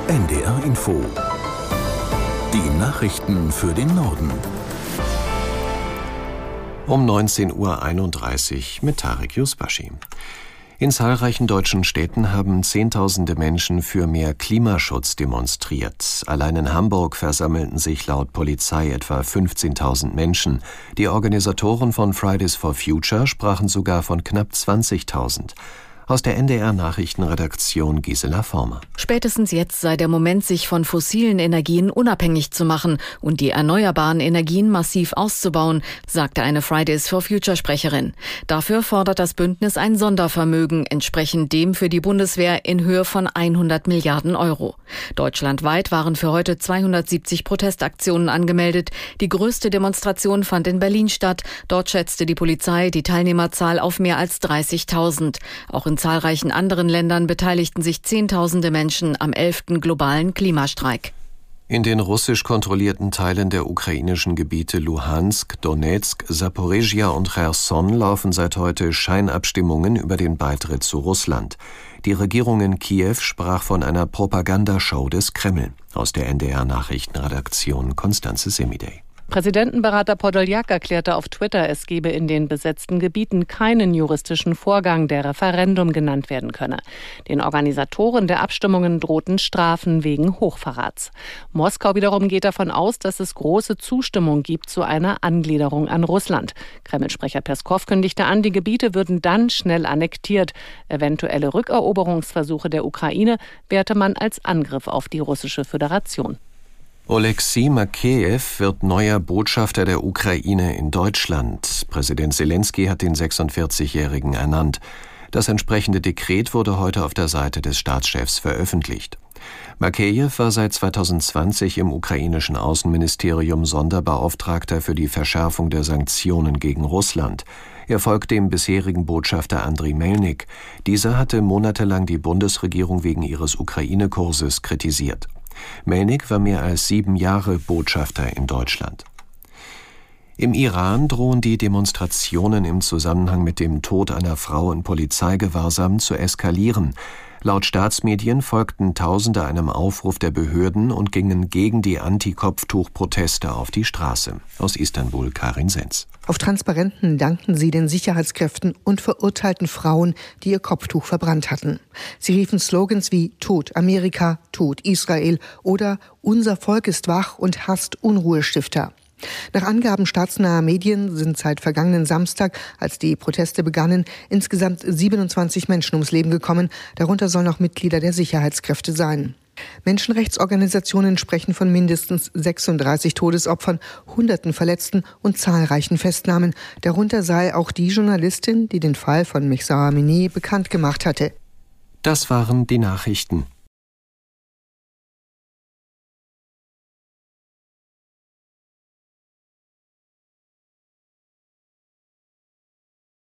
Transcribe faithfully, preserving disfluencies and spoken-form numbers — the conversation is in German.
N D R Info. Die Nachrichten für den Norden. Um neunzehn Uhr einunddreißig mit Tarek Yusbashi. In zahlreichen deutschen Städten haben Zehntausende Menschen für mehr Klimaschutz demonstriert. Allein in Hamburg versammelten sich laut Polizei etwa fünfzehntausend Menschen. Die Organisatoren von Fridays for Future sprachen sogar von knapp zwanzigtausend. Aus der N D R-Nachrichtenredaktion Gisela Former. Spätestens jetzt sei der Moment, sich von fossilen Energien unabhängig zu machen und die erneuerbaren Energien massiv auszubauen, sagte eine Fridays for Future-Sprecherin. Dafür fordert das Bündnis ein Sondervermögen, entsprechend dem für die Bundeswehr in Höhe von hundert Milliarden Euro. Deutschlandweit waren für heute zweihundertsiebzig Protestaktionen angemeldet. Die größte Demonstration fand in Berlin statt. Dort schätzte die Polizei die Teilnehmerzahl auf mehr als dreißigtausend. Auch in In zahlreichen anderen Ländern beteiligten sich Zehntausende Menschen am elften globalen Klimastreik. In den russisch kontrollierten Teilen der ukrainischen Gebiete Luhansk, Donetsk, Saporizhia und Cherson laufen seit heute Scheinabstimmungen über den Beitritt zu Russland. Die Regierung in Kiew sprach von einer Propagandashow des Kreml. Aus der N D R-Nachrichtenredaktion Konstanze Semidey. Präsidentenberater Podoljak erklärte auf Twitter, es gebe in den besetzten Gebieten keinen juristischen Vorgang, der Referendum genannt werden könne. Den Organisatoren der Abstimmungen drohten Strafen wegen Hochverrats. Moskau wiederum geht davon aus, dass es große Zustimmung gibt zu einer Angliederung an Russland. Kreml-Sprecher Peskow kündigte an, die Gebiete würden dann schnell annektiert. Eventuelle Rückeroberungsversuche der Ukraine werte man als Angriff auf die russische Föderation. Oleksiy Makejew wird neuer Botschafter der Ukraine in Deutschland. Präsident Selenskyj hat den sechsundvierzigjährigen ernannt. Das entsprechende Dekret wurde heute auf der Seite des Staatschefs veröffentlicht. Makejew war seit zweitausendzwanzig im ukrainischen Außenministerium Sonderbeauftragter für die Verschärfung der Sanktionen gegen Russland. Er folgt dem bisherigen Botschafter Andriy Melnik. Dieser hatte monatelang die Bundesregierung wegen ihres Ukraine-Kurses kritisiert. Melnik war mehr als sieben Jahre Botschafter in Deutschland. Im Iran drohen die Demonstrationen im Zusammenhang mit dem Tod einer Frau in Polizeigewahrsam zu eskalieren. Laut Staatsmedien folgten Tausende einem Aufruf der Behörden und gingen gegen die Anti-Kopftuch-Proteste auf die Straße. Aus Istanbul Karin Senz. Auf Transparenten dankten sie den Sicherheitskräften und verurteilten Frauen, die ihr Kopftuch verbrannt hatten. Sie riefen Slogans wie »Tod Amerika«, »Tod Israel« oder »Unser Volk ist wach und hasst Unruhestifter«. Nach Angaben staatsnaher Medien sind seit vergangenen Samstag, als die Proteste begannen, insgesamt siebenundzwanzig Menschen ums Leben gekommen. Darunter sollen auch Mitglieder der Sicherheitskräfte sein. Menschenrechtsorganisationen sprechen von mindestens sechsunddreißig Todesopfern, Hunderten Verletzten und zahlreichen Festnahmen. Darunter sei auch die Journalistin, die den Fall von Mahsa Amini bekannt gemacht hatte. Das waren die Nachrichten.